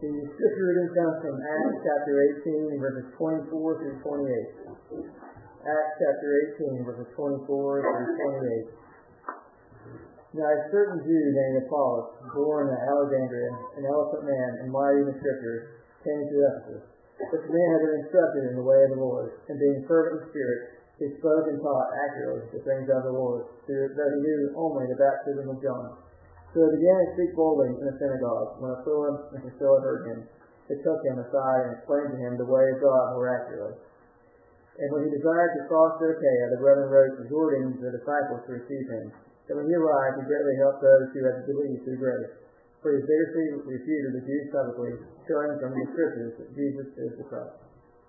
The scripture reading comes from Acts chapter 18, verses 24 through 28. Acts chapter 18, verses 24 through 28. Now a certain Jew named Apollos, born at Alexandria, an eloquent man and mighty in the scriptures, came to Ephesus. This man had been instructed in the way of the Lord, and being fervent in spirit, he spoke and taught accurately the things of the Lord, though he knew only the baptism of John. So he began to speak boldly in the synagogue. When Aquila and Priscilla heard him, they took him aside and explained to him the way of God more accurately. And when he desired to cross to Achaia, the brethren wrote exhorting the disciples to receive him. So when he arrived, he greatly helped those who had believed through grace. For he vigorously refuted the Jews publicly, showing from the scriptures that Jesus is the Christ.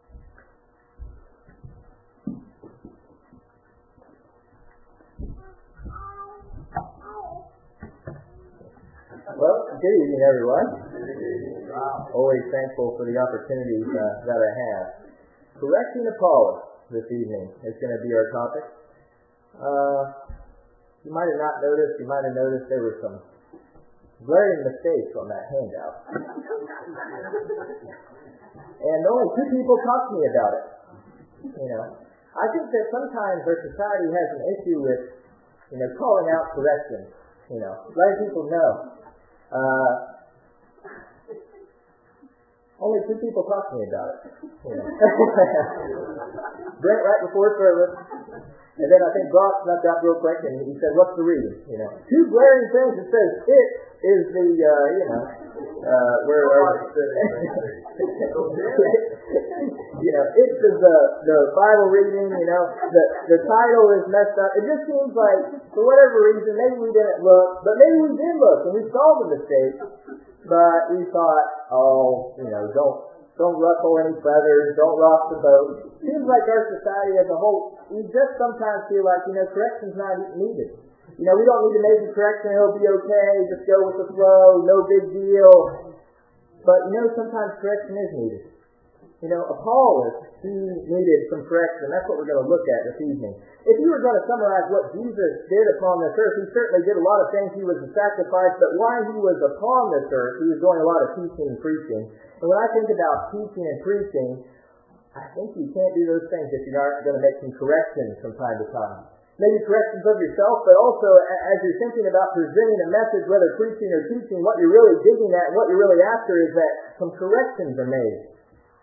Well, good evening, everyone. Always thankful for the opportunities that I have. Correcting Apollos this evening is going to be our topic. You might have not noticed, there were some glaring mistakes on that handout. And only two people talked to me about it. I think that sometimes our society has an issue with, calling out corrections. Letting people know. Only two people talked to me about it. Brent right before service, and then I think Brock snuck out real quick and he said, "What's the reading?" Two glaring things. It says it is the where it is the Bible reading. The title is messed up. It just seems like for whatever reason maybe we didn't look, but maybe we did look and we saw the mistake. But we thought, don't ruffle any feathers, don't rock the boat. Seems like our society as a whole, we just sometimes feel like, correction's not needed. We don't need to make a correction, it'll be okay, just go with the flow, no big deal. But, sometimes correction is needed. Apollos, he needed some correction. That's what we're going to look at this evening. If you were going to summarize what Jesus did upon this earth, he certainly did a lot of things. He was a sacrifice, but while he was upon this earth, he was doing a lot of teaching and preaching. And when I think about teaching and preaching, I think you can't do those things if you're not going to make some corrections from time to time. Maybe corrections of yourself, but also as you're thinking about presenting a message, whether preaching or teaching, what you're really digging at, what you're really after is that some corrections are made.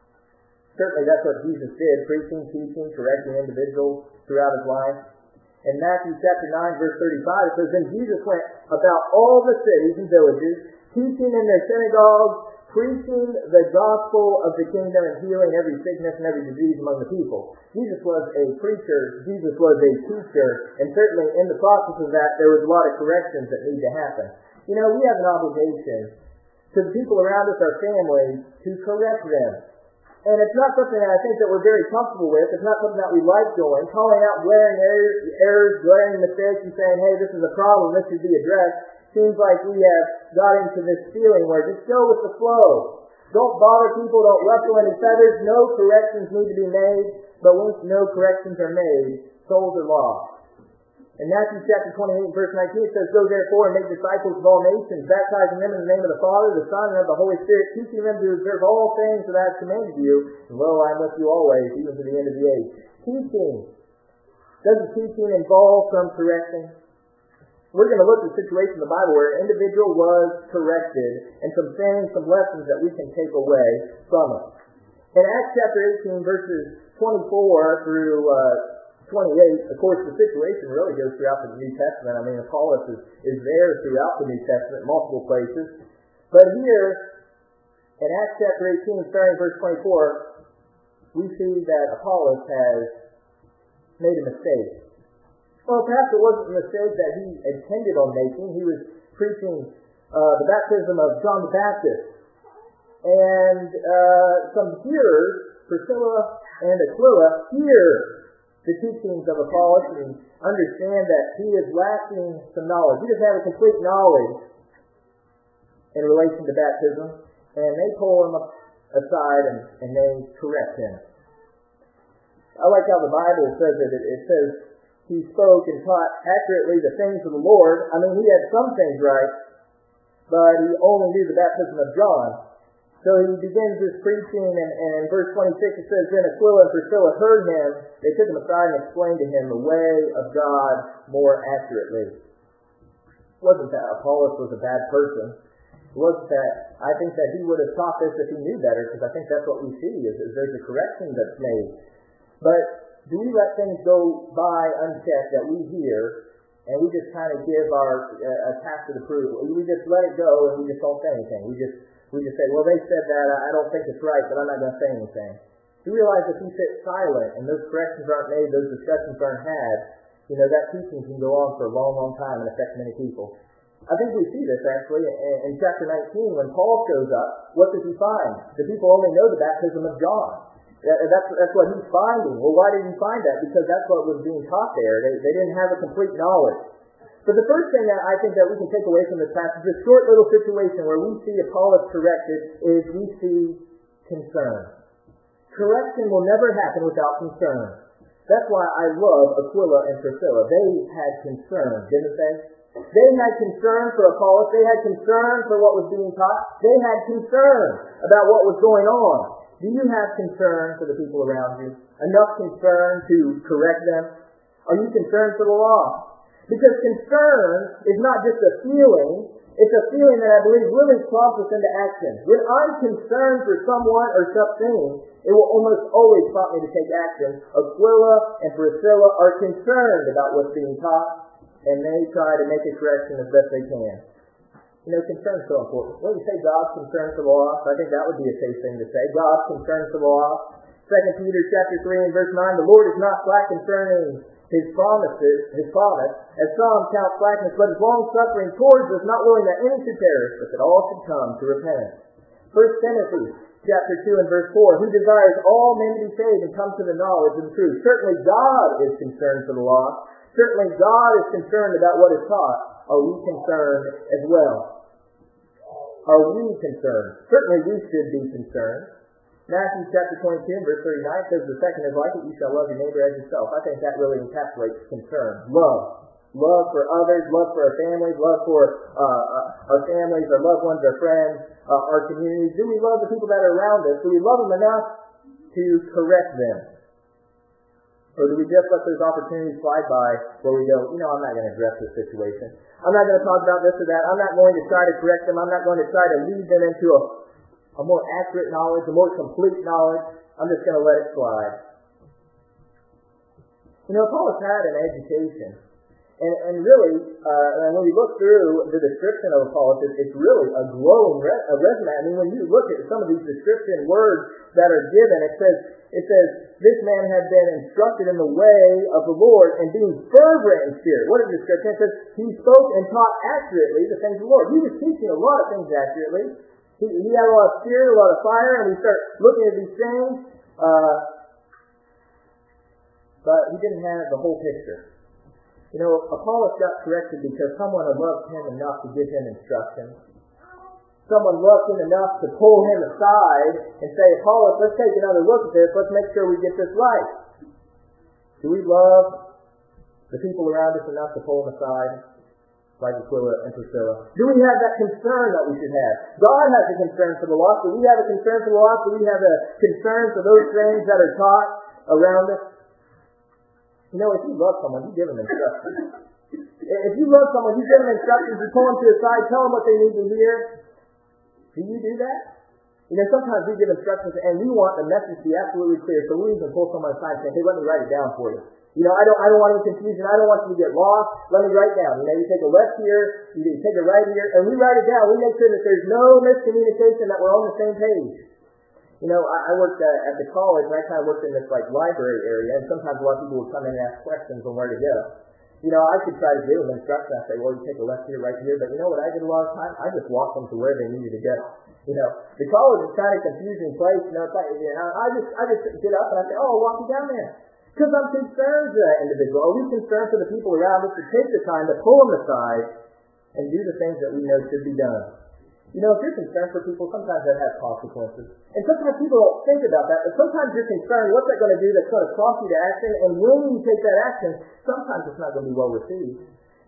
Certainly that's what Jesus did, preaching, teaching, correcting individuals throughout his life. In Matthew chapter 9, verse 35, it says, "Then Jesus went about all the cities and villages, teaching in their synagogues, preaching the gospel of the kingdom and healing every sickness and every disease among the people." Jesus was a preacher, Jesus was a teacher, and certainly in the process of that, there was a lot of corrections that need to happen. We have an obligation to the people around us, our families, to correct them. And it's not something that I think that we're very comfortable with. It's not something that we like doing. Calling out glaring errors, glaring mistakes, and saying, hey, this is a problem, this should be addressed, seems like we have got into this feeling where just go with the flow. Don't bother people, don't ruffle any feathers. No corrections need to be made, but once no corrections are made, souls are lost. In Matthew chapter 28, verse 19, it says, "Go therefore and make disciples of all nations, baptizing them in the name of the Father, the Son, and of the Holy Spirit, teaching them to observe all things that I have commanded you. And lo, I am with you always, even to the end of the age." Teaching. Doesn't teaching involve some correcting? We're going to look at a situation in the Bible where an individual was corrected, and some things, some lessons that we can take away from it. In Acts chapter 18, verses 24 through 28, of course, the situation really goes throughout the New Testament. I mean, Apollos is there throughout the New Testament, multiple places. But here, in Acts chapter 18, starting verse 24, we see that Apollos has made a mistake. Well, perhaps it wasn't a mistake that he intended on making. He was preaching the baptism of John the Baptist. And some hearers, Priscilla and Aquila, hear the teachings of Apollos and understand that he is lacking some knowledge. He doesn't have a complete knowledge in relation to baptism, and they pull him aside and they correct him. I like how the Bible says it. It says he spoke and taught accurately the things of the Lord. I mean, he had some things right, but he only knew the baptism of John. So he begins his preaching, and in verse 26 it says, Then Aquila and Priscilla heard him. They took him aside and explained to him the way of God more accurately. It wasn't that Apollos was a bad person. It wasn't that, I think that he would have taught this if he knew better, because I think that's what we see, is there's a correction that's made. But do we let things go by unchecked that we hear, and we just kind of give our tacit approval? We just let it go, and we just don't say anything. We just say, well, they said that, I don't think it's right, but I'm not going to say anything. You realize if we sit silent and those corrections aren't made, those discussions aren't had, that teaching can go on for a long, long time and affect many people. I think we see this actually in chapter 19 when Paul shows up. What does he find? The people only know the baptism of John. That's what he's finding. Well, why did he find that? Because that's what was being taught there. They didn't have a complete knowledge. So the first thing that I think that we can take away from this passage, this short little situation where we see Apollos corrected, is we see concern. Correction will never happen without concern. That's why I love Aquila and Priscilla. They had concern, didn't they? They had concern for Apollos. They had concern for what was being taught. They had concern about what was going on. Do you have concern for the people around you? Enough concern to correct them? Are you concerned for the lost? Because concern is not just a feeling, it's a feeling that I believe really prompts us into action. When I'm concerned for someone or something, it will almost always prompt me to take action. Aquila and Priscilla are concerned about what's being taught, and they try to make a correction as best they can. Concern is so important. When you say God's concern for the lost, I think that would be a safe thing to say. God's concern for the lost. 2 Peter chapter 3 and verse 9, the Lord is not slack concerning His promise, as some count slackness, but is long-suffering towards us, not willing that any should perish, but that all should come to repentance. 1 Timothy chapter 2 and verse 4, who desires all men to be saved and come to the knowledge of the truth. Certainly God is concerned for the lost. Certainly God is concerned about what is taught. Are we concerned as well? Are we concerned? Certainly we should be concerned. Matthew chapter 22 verse 39 says, the second is like it, you shall love your neighbor as yourself. I think that really encapsulates concern. Love. Love for others, love for our families, love for our families, our loved ones, our friends, our communities. Do we love the people that are around us? Do we love them enough to correct them? Or do we just let those opportunities slide by where we go, I'm not going to address this situation. I'm not going to talk about this or that. I'm not going to try to correct them. I'm not going to try to lead them into a more accurate knowledge, a more complete knowledge. I'm just going to let it slide. Apollos had an education. And really, when we look through the description of Apollos, it's really a glowing resume. I mean, when you look at some of these description words that are given, it says, this man had been instructed in the way of the Lord and being fervent in spirit. What is the description? It says, he spoke and taught accurately the things of the Lord. He was teaching a lot of things accurately. He had a lot of spirit, a lot of fire, and we start looking at these things, but he didn't have the whole picture. Apollos got corrected because someone had loved him enough to give him instruction. Someone loved him enough to pull him aside and say, Apollos, let's take another look at this. Let's make sure we get this right. Do we love the people around us enough to pull them aside? Like Aquila and Priscilla. Do we have that concern that we should have? God has a concern for the lost. Do we have a concern for the lost? Do we have a concern for those things that are taught around us? If you love someone, you give them instructions. If you love someone, you give them instructions, you pull them to the side, tell them what they need to hear. Do you do that? Sometimes we give instructions and we want the message to be absolutely clear, so we even pull someone aside and say, hey, let me write it down for you. I don't want any confusion. I don't want you to get lost. Let me write down. You take a left here, you take a right here, and we write it down. We make sure that there's no miscommunication, that we're on the same page. I worked at the college, and I kind of worked in this library area, and sometimes a lot of people would come in and ask questions on where to go. I could try to give them instructions. I say, well, you take a left here, right here, but what I did a lot of times? I just walked them to where they needed to go. The college is kind of a confusing place. I just get up and I say, oh, I'll walk you down there. Because I'm concerned for that individual. Are we concerned for the people around us to take the time to pull them aside and do the things that we know should be done? If you're concerned for people, sometimes that has consequences. And sometimes people don't think about that, but sometimes you're concerned, what's that going to do that's going to prompt you to action? And when you take that action, sometimes it's not going to be well received.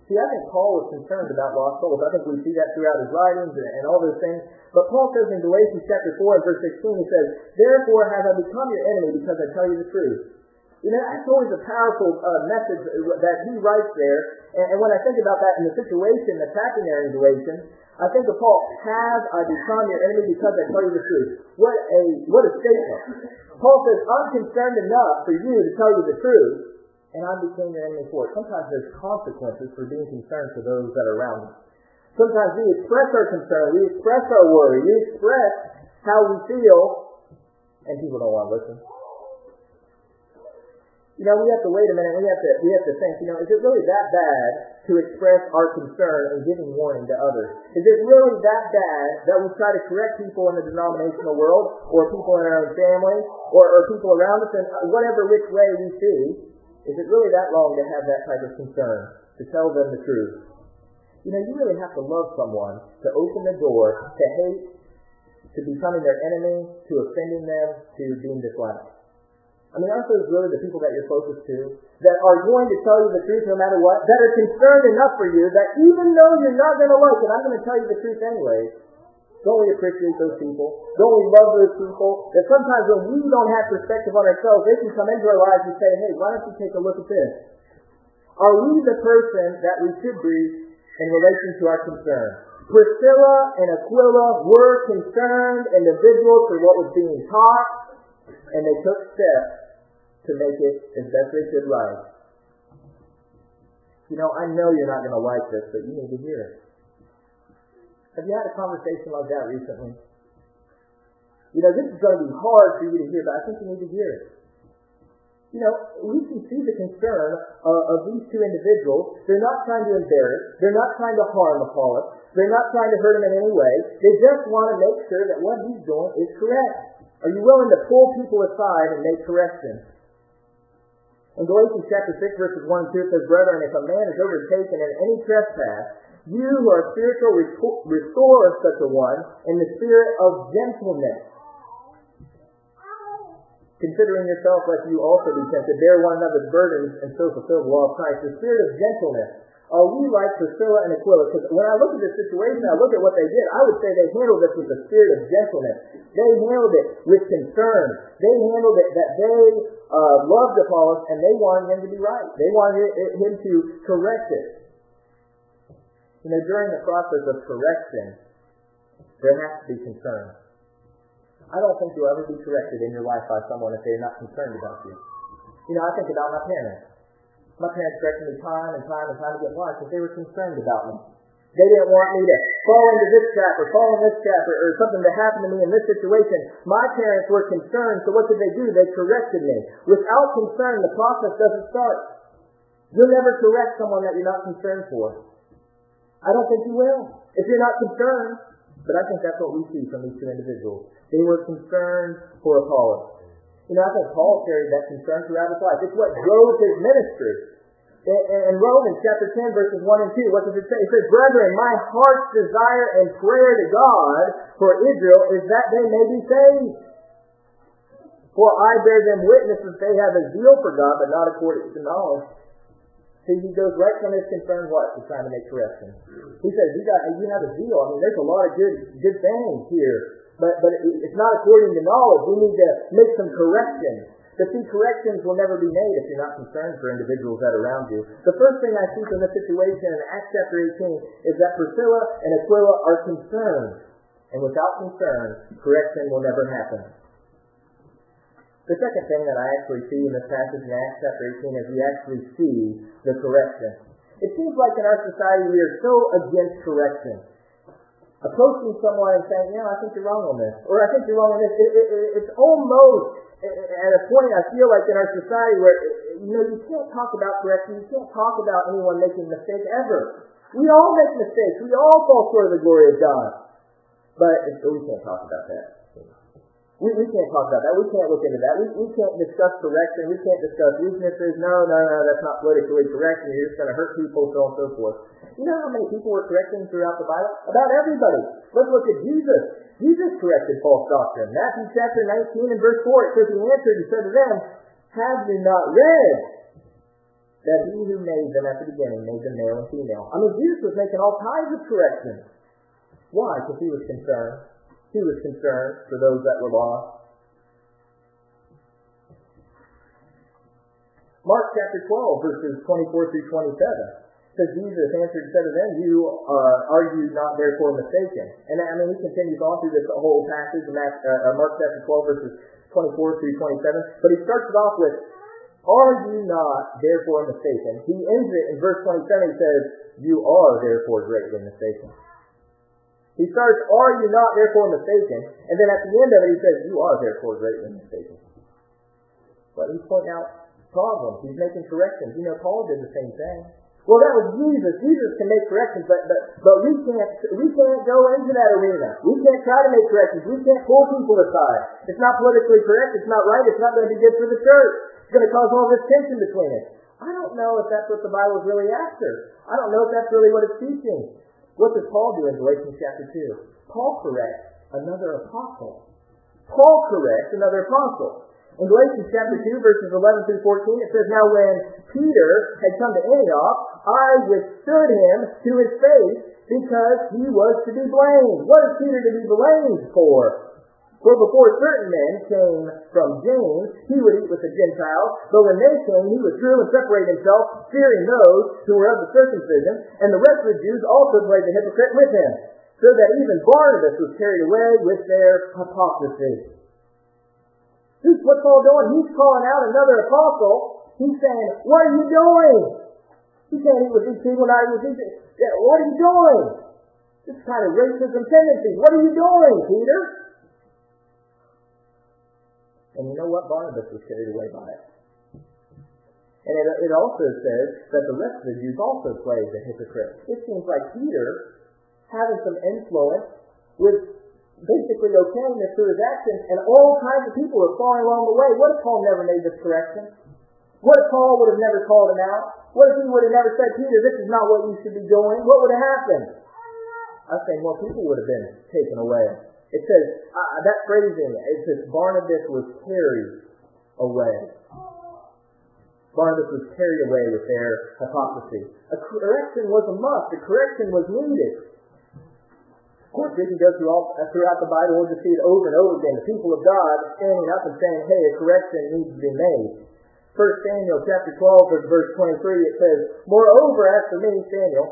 See, I think Paul was concerned about lost souls. I think we see that throughout his writings and all those things. But Paul says in Galatians chapter 4 and verse 16, he says, "Therefore have I become your enemy because I tell you the truth." You know, that's always a powerful message that he writes there. And when I think about that in the situation that's happening there in Galatians, I think of Paul, "Have I become your enemy because I tell you the truth?" What a statement. Paul says, "I'm concerned enough for you to tell you the truth, and I became your enemy for it." Sometimes there's consequences for being concerned for those that are around us. Sometimes we express our concern, we express our worry, we express how we feel, and people don't want to listen. You know, we have to wait a minute. We have to think, is it really that bad to express our concern and giving warning to others? Is it really that bad that we try to correct people in the denominational world, or people in our own family, or people around us in whatever which way we see? Is it really that wrong to have that type of concern, to tell them the truth? You know, you really have to love someone to open the door to hate, to becoming their enemy, to offending them, to being disliked. I mean, aren't those really the people that you're closest to, that are going to tell you the truth no matter what, that are concerned enough for you that even though you're not going to like it, I'm going to tell you the truth anyway? Don't we appreciate those people? Don't we love those people? That sometimes when we don't have perspective on ourselves, they can come into our lives and say, "Hey, why don't you take a look at this?" Are we the person that we should be in relation to our concern? Priscilla and Aquila were concerned individuals for what was being taught, and they took steps to make it as best they could right. You know, I know you're not going to like this, but you need to hear it. Have you had a conversation like that recently? You know, this is going to be hard for you to hear, but I think you need to hear it. You know, we can see the concern of these two individuals. They're not trying to embarrass. They're not trying to harm Apollos. They're not trying to hurt him in any way. They just want to make sure that what he's doing is correct. Are you willing to pull people aside and make corrections? In Galatians chapter 6, verses 1 and 2, it says, "Brethren, if a man is overtaken in any trespass, you who are spiritual restore such a one in the spirit of gentleness, considering yourself lest you also be tempted, bear one another's burdens, and so fulfill the law of Christ." The spirit of gentleness. Are we like Priscilla and Aquila? Because when I look at this situation, I look at what they did, I would say they handled this with the spirit of gentleness. They handled it with concern. They handled it that they loved Apollos, and they wanted him to be right. They wanted him to correct it. You know, during the process of correction, there has to be concern. I don't think you'll ever be corrected in your life by someone if they're not concerned about you. You know, I think about my parents. My parents corrected me time and time again. Why? Because they were concerned about me. They didn't want me to fall into this trap or fall in this trap or something to happen to me in this situation. My parents were concerned, so what did they do? They corrected me. Without concern, the process doesn't start. You'll never correct someone that you're not concerned for. I don't think you will, if you're not concerned. But I think that's what we see from these two individuals. They were concerned for Apollos. You know, I think Paul carried that concern throughout his life. It's what drove his ministry. In Romans chapter 10, verses 1 and 2, what does it say? It says, "Brethren, my heart's desire and prayer to God for Israel is that they may be saved. For I bear them witness that they have a zeal for God, but not according to knowledge." See, he goes right from his concern, what? To trying to make corrections. He says, you have a zeal. I mean, there's a lot of good things here. But it's not according to knowledge. We need to make some corrections. But see, corrections will never be made if you're not concerned for individuals that are around you. The first thing I see from this situation in Acts chapter 18 is that Priscilla and Aquila are concerned. And without concern, correction will never happen. The second thing that I actually see in this passage in Acts chapter 18 is we actually see the correction. It seems like in our society we are so against correction. Approaching someone and saying, I think you're wrong on this, or I think you're wrong on this. It's almost at a point, I feel like, in our society where, you can't talk about correction. You can't talk about anyone making a mistake ever. We all make mistakes. We all fall short of the glory of God. But we can't talk about that. We can't talk about that. We can't look into that. We can't discuss correction. We can't discuss weaknesses. No, that's not politically correct. You're just going to hurt people, so on and so forth. You know how many people were correcting throughout the Bible? About everybody. Let's look at Jesus. Jesus corrected false doctrine. Matthew chapter 19 and verse 4, it says, He answered and said to them, "Have you not read that he who made them at the beginning made them male and female. I mean, Jesus was making all kinds of corrections. Why? Because he was concerned. He was concerned for those that were lost. Mark chapter 12, verses 24 through 27. Says, Jesus answered and said to them, are you not therefore mistaken? And I mean, he continues on through this whole passage in Mark chapter 12, verses 24 through 27. But he starts it off with, are you not therefore mistaken? He ends it in verse 27, he says, you are therefore greatly mistaken. He starts, are you not therefore mistaken? And then at the end of it, he says, you are therefore greatly mistaken. But he's pointing out problems. He's making corrections. You know, Paul did the same thing. Well, that was Jesus. Jesus can make corrections, but we can't go into that arena. We can't try to make corrections. We can't pull people aside. It's not politically correct. It's not right. It's not going to be good for the church. It's going to cause all this tension between us. I don't know if that's what the Bible is really after. I don't know if that's really what it's teaching. What does Paul do in Galatians chapter 2? Paul corrects another apostle. Paul corrects another apostle. In Galatians chapter 2, verses 11 through 14, it says, now when Peter had come to Antioch, I withstood him to his face because he was to be blamed. What is Peter to be blamed for? For before certain men came from James, he would eat with the Gentiles, but when they came, he withdrew and separated himself, fearing those who were of the circumcision, and the rest of the Jews also played the hypocrite with him, so that even Barnabas was carried away with their hypocrisy. What's Paul doing? He's calling out another apostle. He's saying, what are you doing? He's saying he was these people, not he was these people. Yeah, what are you doing? This kind of racism tendency. What are you doing, Peter? And you know what? Barnabas was carried away by it. And it also says that the rest of the Jews also played the hypocrite. It seems like Peter, having some influence, was basically okayness through his actions, and all kinds of people are falling along the way. What if Paul never made this correction? What if Paul would have never called him out? What if he would have never said, Peter, this is not what you should be doing? What would have happened? I think more people would have been taken away. It says, that phrasing, it says Barnabas was carried away. Barnabas was carried away with their hypocrisy. A correction was a must. A correction was needed. Of course, we can go throughout the Bible, we'll just see it over and over again. The people of God standing up and saying, hey, a correction needs to be made. 1 Samuel chapter 12, verse 23, it says, moreover, as for me,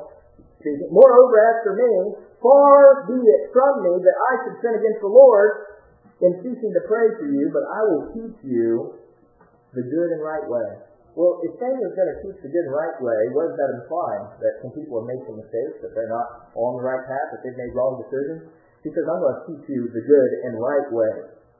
far be it from me that I should sin against the Lord in ceasing to pray for you, but I will teach you the good and right way. Well, if Samuel's going to teach the good and right way, what does that imply? That some people are making mistakes, that they're not on the right path, that they've made wrong decisions? He says, I'm going to teach you the good and right way.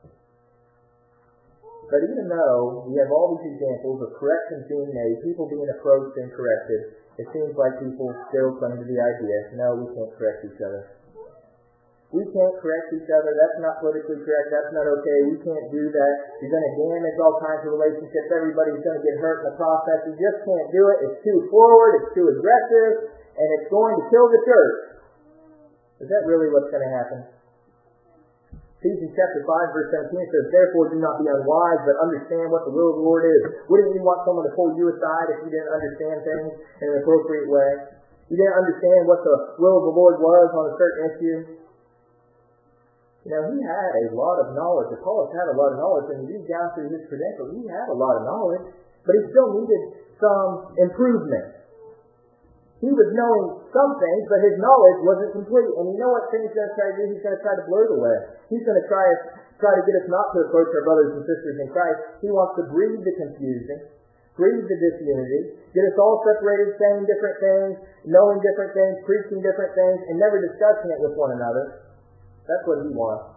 But even though we have all these examples of corrections being made, people being approached and corrected, it seems like people still cling to the idea, no, we can't correct each other. We can't correct each other. That's not politically correct. That's not okay. We can't do that. You're going to damage all kinds of relationships. Everybody's going to get hurt in the process. You just can't do it. It's too forward. It's too aggressive. And it's going to kill the church. Is that really what's going to happen? Ephesians chapter 5, verse 17 says, therefore do not be unwise, but understand what the will of the Lord is. Wouldn't you want someone to pull you aside if you didn't understand things in an appropriate way? You didn't understand what the will of the Lord was on a certain issue? You know, he had a lot of knowledge. Apollos had a lot of knowledge, and you read down through his credentials, he had a lot of knowledge, but he still needed some improvement. He was knowing some things, but his knowledge wasn't complete. And you know what thing he's going to try to do? He's going to try to blur the way. He's going to try to get us not to approach our brothers and sisters in Christ. He wants to breed the confusion, breed the disunity, get us all separated, saying different things, knowing different things, preaching different things, and never discussing it with one another. That's what he wants.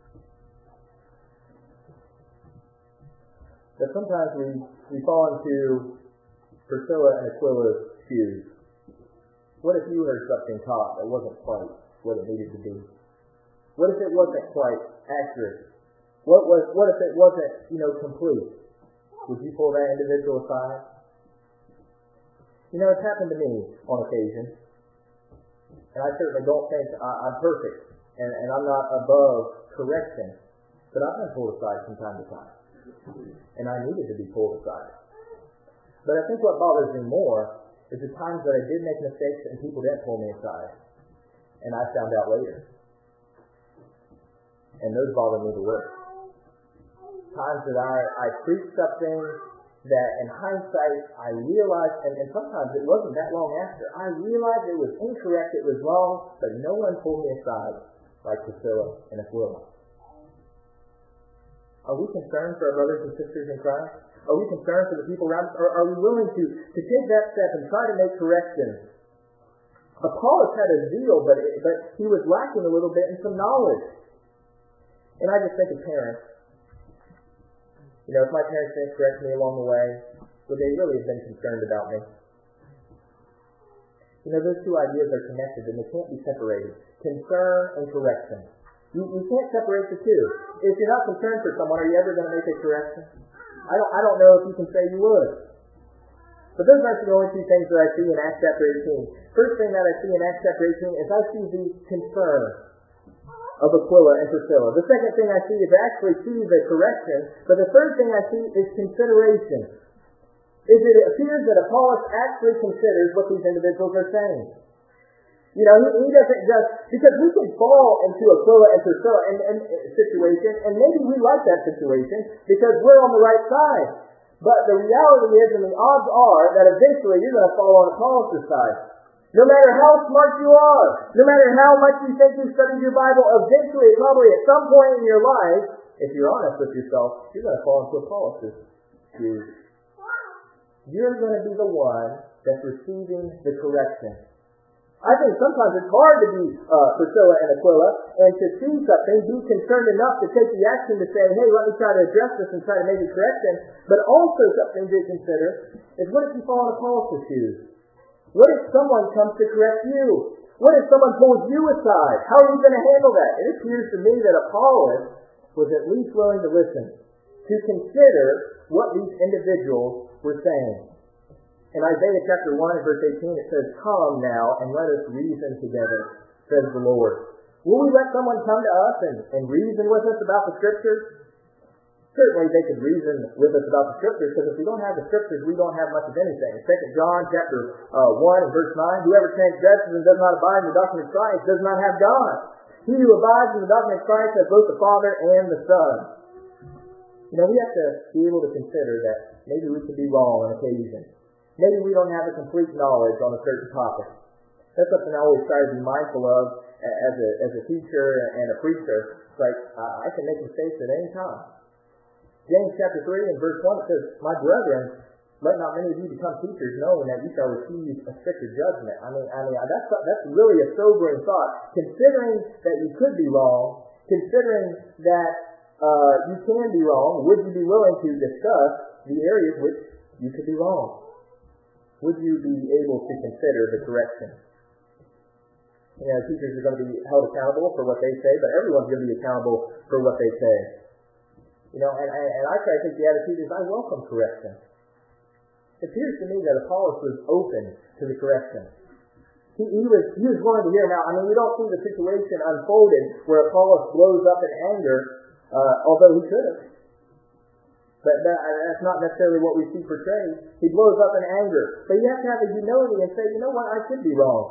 But sometimes we fall into Priscilla and Aquila's shoes. What if you heard something taught that wasn't quite what it needed to be? What if it wasn't quite accurate? What if it wasn't, complete? Would you pull that individual aside? It's happened to me on occasion. And I certainly don't think I'm perfect. And I'm not above correction. But I've been pulled aside from time to time. And I needed to be pulled aside. But I think what bothers me more is the times that I did make mistakes and people didn't pull me aside. And I found out later. And those bother me the worst. Times that I preached something that in hindsight I realized, and sometimes it wasn't that long after, I realized it was incorrect, it was wrong, but no one pulled me aside like Priscilla and Aquila. Are we concerned for our brothers and sisters in Christ? Are we concerned for the people around us? Or are we willing to take that step and try to make corrections? Apollos had a zeal, but he was lacking a little bit in some knowledge. And I just think of parents. You know, if my parents didn't correct me along the way, would they really have been concerned about me? You know, those two ideas are connected and they can't be separated. Concern and correction. You can't separate the two. If you're not concerned for someone, are you ever going to make a correction? I don't know if you can say you would. But those aren't the only two things that I see in Acts chapter 18. First thing that I see in Acts chapter 18 is I see the concern of Aquila and Priscilla. The second thing I see is I actually see the correction. But the third thing I see is consideration. It appears that Apollos actually considers what these individuals are saying. You know, he doesn't just, because we can fall into Aquila and Priscilla and situation, and maybe we like that situation because we're on the right side. But the reality is, and the odds are, that eventually you're going to fall on Apollos' side. No matter how smart you are, no matter how much you think you've studied your Bible, eventually, probably at some point in your life, if you're honest with yourself, you're going to fall into Apollos' shoes. You're going to be the one that's receiving the correction. I think sometimes it's hard to be Priscilla and Aquila and to see something, be concerned enough to take the action to say, hey, let me try to address this and try to make a correction. But also something to consider is, what if you fall in Apollos' shoes? What if someone comes to correct you? What if someone pulls you aside? How are you going to handle that? It appears to me that Apollos was at least willing to listen, to consider what these individuals were saying. In Isaiah chapter 1 and verse 18, it says, come now and let us reason together, says the Lord. Will we let someone come to us and reason with us about the Scriptures? Certainly they could reason with us about the Scriptures, because if we don't have the Scriptures, we don't have much of anything. In 2 John chapter 1 and verse 9, whoever transgresses and does not abide in the doctrine of Christ does not have God. He who abides in the doctrine of Christ has both the Father and the Son. You know, we have to be able to consider that maybe we could be wrong on occasion. Maybe we don't have the complete knowledge on a certain topic. That's something I always try to be mindful of as a teacher and a preacher. It's like, I can make mistakes at any time. James chapter 3 and verse 1 it says, my brethren, let not many of you become teachers, knowing that you shall receive a stricter judgment. I mean, that's really a sobering thought. Considering that you could be wrong, considering that you can be wrong, would you be willing to discuss the areas which you could be wrong? Would you be able to consider the correction? You know, teachers are going to be held accountable for what they say, but everyone's going to be accountable for what they say. You know, and I try to take the attitude is I welcome correction. It appears to me that Apollos was open to the correction. He was willing to hear. Now, I mean, we don't see the situation unfolded where Apollos blows up in anger, although he could have. But that's not necessarily what we see portrayed. He blows up in anger. But you have to have the humility and say, you know what, I could be wrong.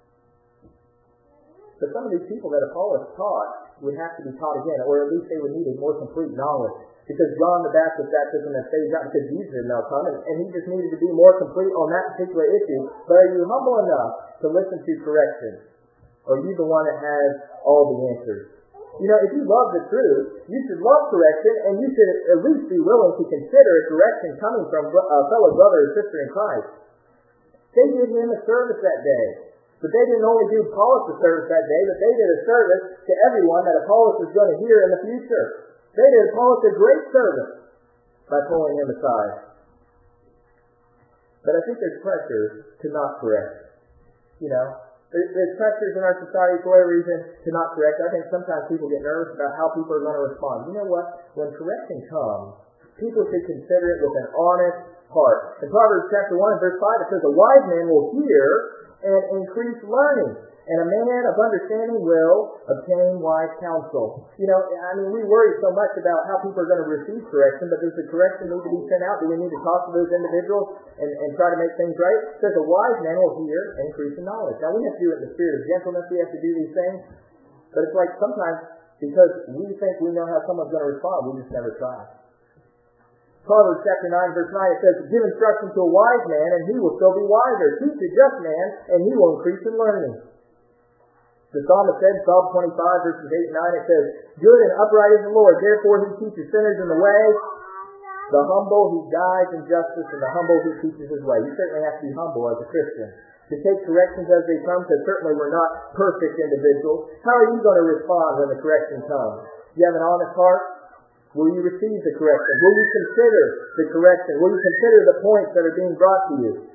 But some of these people that Apollos taught would have to be taught again, or at least they would need a more complete knowledge. Because John the Baptist's baptism had phased out because Jesus had now come, and he just needed to be more complete on that particular issue. But are you humble enough to listen to correction? Or are you the one that has all the answers? You know, if you love the truth, you should love correction, and you should at least be willing to consider a correction coming from a fellow brother or sister in Christ. They did him a service that day. But they didn't only do Apollos a service that day, but they did a service to everyone that Apollos is going to hear in the future. They did Apollos a great service by pulling him aside. But I think there's pressure to not correct. You know, there's pressures in our society for whatever reason to not correct. I think sometimes people get nervous about how people are going to respond. You know what? When correction comes, people should consider it with an honest heart. In Proverbs chapter 1 and verse 5, it says, a wise man will hear and increase learning. And a man of understanding will obtain wise counsel. We worry so much about how people are going to receive correction, but does the correction need to be sent out? Do we need to talk to those individuals and try to make things right? It says a wise man will hear and increase in knowledge. Now, we have to do it in the spirit of gentleness. We have to do these things. But it's like sometimes, because we think we know how someone's going to respond, we just never try. Proverbs chapter 9, verse 9, it says, give instruction to a wise man, and he will still be wiser. Teach a just man, and he will increase in learning. The psalmist said, Psalm 25, verses 8 and 9, it says, good and upright is the Lord, therefore he teaches sinners in the way. The humble he guides in justice, and the humble he teaches his way. You certainly have to be humble as a Christian to take corrections as they come, because certainly we're not perfect individuals. How are you going to respond when the correction comes? You have an honest heart? Will you receive the correction? Will you consider the correction? Will you consider the points that are being brought to you?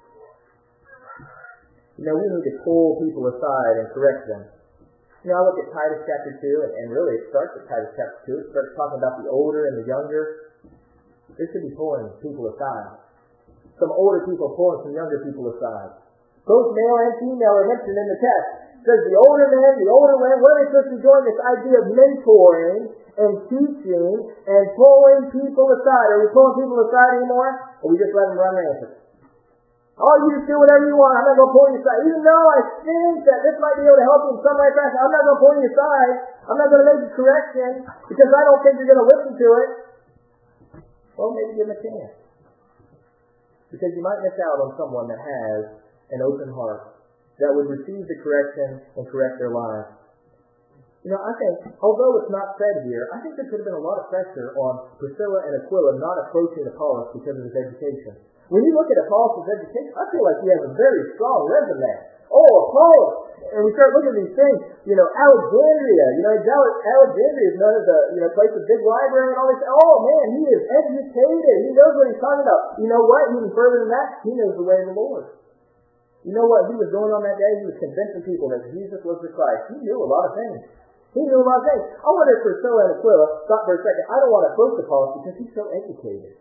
We need to pull people aside and correct them. I look at Titus chapter 2, and really it starts at Titus chapter 2. It starts talking about the older and the younger. They should be pulling people aside. Some older people pulling some younger people aside. Both male and female are mentioned in the text. It says the older men, what are they supposed to be doing? This idea of mentoring and teaching and pulling people aside. Are we pulling people aside anymore? Or we just let them run rampant? Oh, you just do whatever you want. I'm not going to pull you aside. Even though I think that this might be able to help you in some way, I'm not going to pull you aside. I'm not going to make a correction because I don't think you're going to listen to it. Well, maybe give them a chance. Because you might miss out on someone that has an open heart, that would receive the correction and correct their lives. I think, although it's not said here, I think there could have been a lot of pressure on Priscilla and Aquila not approaching Apollos because of his education. When you look at Apollos' education, I feel like he has a very strong resume. Oh, Apollos! And we start looking at these things. Alexandria. Alexandria is known as a place with big library and all this. Oh, man, he is educated. He knows what he's talking about. You know what? Even further than that, he knows the way of the Lord. You know what he was doing on that day? He was convincing people that Jesus was the Christ. He knew a lot of things. He knew a lot of things. I wonder if Priscilla and Aquila thought for a second, I don't want to approach Apollos because he's so educated.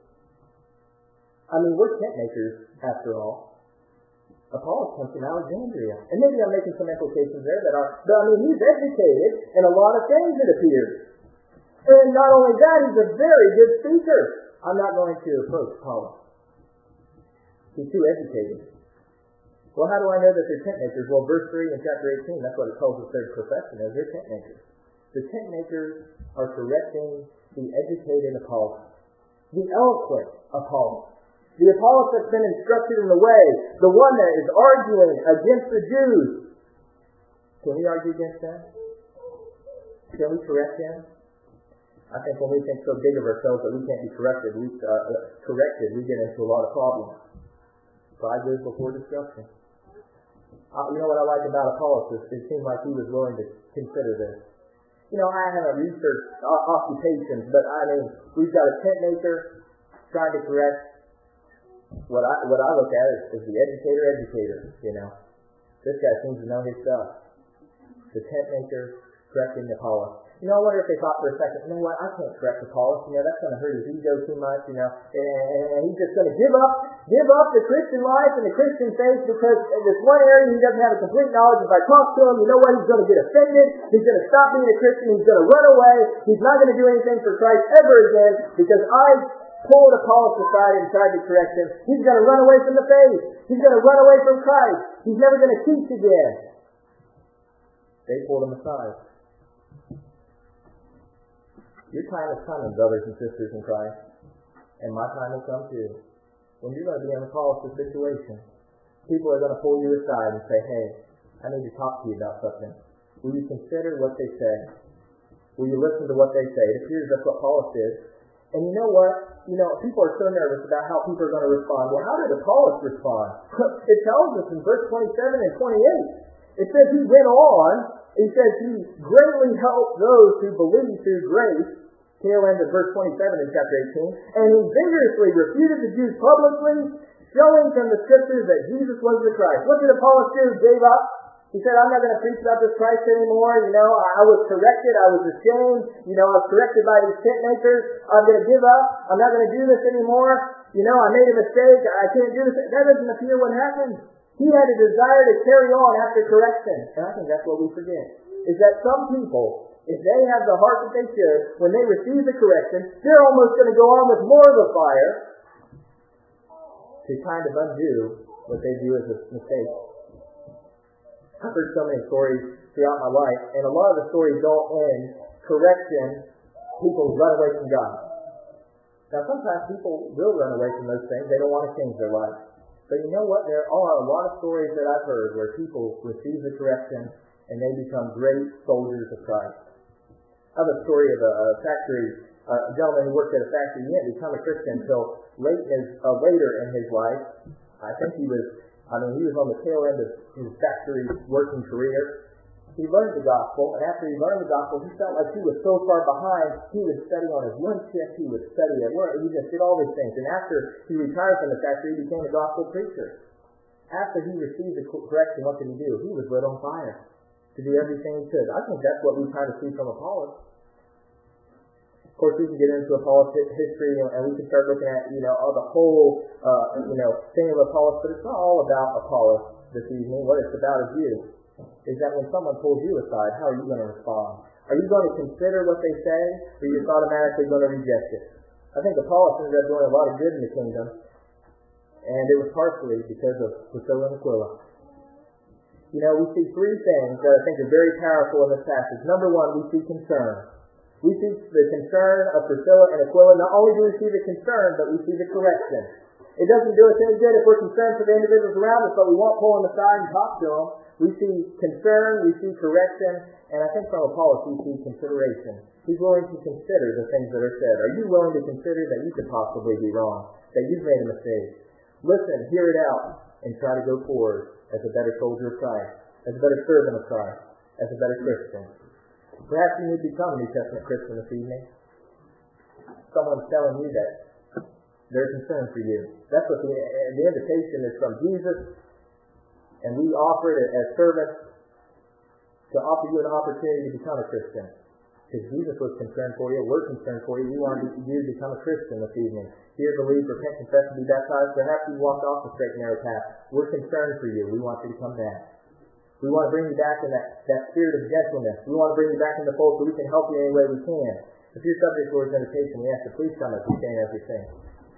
We're tent makers, after all. Apollos comes from Alexandria. And maybe I'm making some implications there but he's educated in a lot of things, it appears. And not only that, he's a very good speaker. I'm not going to approach Apollos. He's too educated. Well, how do I know that they're tent makers? Well, verse 3 in chapter 18, that's what it calls the third profession as. They're tent makers. The tent makers are correcting the educated Apollos, the eloquent Apollos, the Apollos that's been instructed in the way, the one that is arguing against the Jews. Can we argue against them? Can we correct them? I think when we think so big of ourselves that we can't be corrected, we get into a lot of problems. Pride goes before destruction. You know what I like about Apollos? It seemed like he was willing to consider this. I haven't researched occupations, but we've got a tent maker trying to correct. What I look at is the educator. This guy seems to know his stuff. The tent maker correcting Apollos. I wonder if they thought for a second, you know what, I can't correct Apollos. That's going to hurt his ego too much, and he's just going to give up the Christian life and the Christian faith because in this one area he doesn't have a complete knowledge. If I talk to him, he's going to get offended. He's going to stop being a Christian. He's going to run away. He's not going to do anything for Christ ever again because I pulled Apollos aside and tried to correct him. He's going to run away from the faith. He's going to run away from Christ. He's never going to teach again. They pulled him aside. Your time is coming, brothers and sisters in Christ, and my time will come too. When you're going to be in a Apollos situation, people are going to pull you aside and say, hey, I need to talk to you about something. Will you consider what they say? Will you listen to what they say? It appears that's what Apollos did. And you know what? People are so nervous about how people are going to respond. Well, how did Apollos respond? It tells us in verse 27 and 28. It says he went on. He says he greatly helped those who believe through grace. Tail end of verse 27 in chapter 18. And he vigorously refuted the Jews publicly, showing from the scriptures that Jesus was the Christ. What did Apollos do? Gave up. He said, I'm not going to preach about this Christ anymore. I was corrected. I was ashamed. I was corrected by these tent makers. I'm going to give up. I'm not going to do this anymore. I made a mistake. I can't do this. That doesn't appear what happened. He had a desire to carry on after correction. And I think that's what we forget. Is that some people, if they have the heart that they should, when they receive the correction, they're almost going to go on with more of the fire to kind of undo what they view as a mistake. I've heard so many stories throughout my life, and a lot of the stories don't end correction, people run away from God. Now sometimes people will run away from those things, they don't want to change their life. But you know what? There are a lot of stories that I've heard where people receive the correction and they become great soldiers of Christ. I have a story of a gentleman who worked at a factory. He didn't become a Christian until later in his life. I think he was on the tail end of his factory working career. He learned the gospel, and after he learned the gospel, he felt like he was so far behind, he would study on his lunch shift, he would study at work, he just did all these things. And after he retired from the factory, he became a gospel preacher. After he received the correction, what did he do? He was lit on fire to do everything he could. I think that's what we try to see from Apollos. Of course, we can get into Apollos history, and we can start looking at, the whole, thing of Apollos, but it's not all about Apollos this evening. What it's about is you. Is that when someone pulls you aside, how are you going to respond? Are you going to consider what they say, or are you just automatically going to reject it? I think Apollos ended up doing a lot of good in the kingdom, and it was partially because of Priscilla and Aquila. We see three things that I think are very powerful in this passage. Number one, we see concern. We see the concern of Priscilla and Aquila. Not only do we see the concern, but we see the correction. It doesn't do us any good if we're concerned for the individuals around us, but we won't pull them aside and talk to them. We see concern, we see correction, and I think from Apollos we see consideration. He's willing to consider the things that are said. Are you willing to consider that you could possibly be wrong, that you've made a mistake? Listen, hear it out, and try to go forward as a better soldier of Christ, as a better servant of Christ, as a better Christian. Perhaps you need to become a New Testament Christian this evening. Someone's telling you that they're concerned for you. That's what the invitation is from Jesus. And we offer it as servants to offer you an opportunity to become a Christian. Because Jesus was concerned for you, we're concerned for you. We want you to become a Christian this evening. Hear, believe, repent, confess, and be baptized. Perhaps you walked off the straight and narrow path. We're concerned for you. We want you to come back. We want to bring you back in that spirit of gentleness. We want to bring you back in the fold so we can help you any way we can. If you're subject to Lord's invitation, we ask you please come as we stand as we sing.